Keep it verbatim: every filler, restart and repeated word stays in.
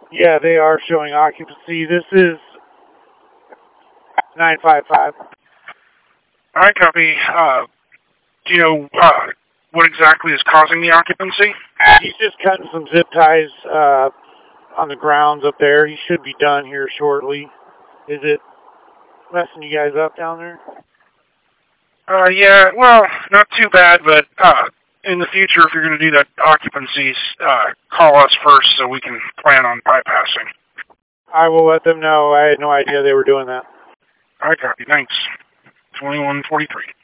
Yeah, they are showing occupancy. This is nine five five. All right, copy. Uh, do you know uh, what exactly is causing the occupancy? He's just cutting some zip ties uh, on the grounds up there. He should be done here shortly. Is it messing you guys up down there? Uh, yeah, well, not too bad, but uh, in the future, if you're going to do that occupancies, uh, call us first so we can plan on bypassing. I will let them know. I had no idea they were doing that. All right, copy. Thanks. twenty-one forty-three.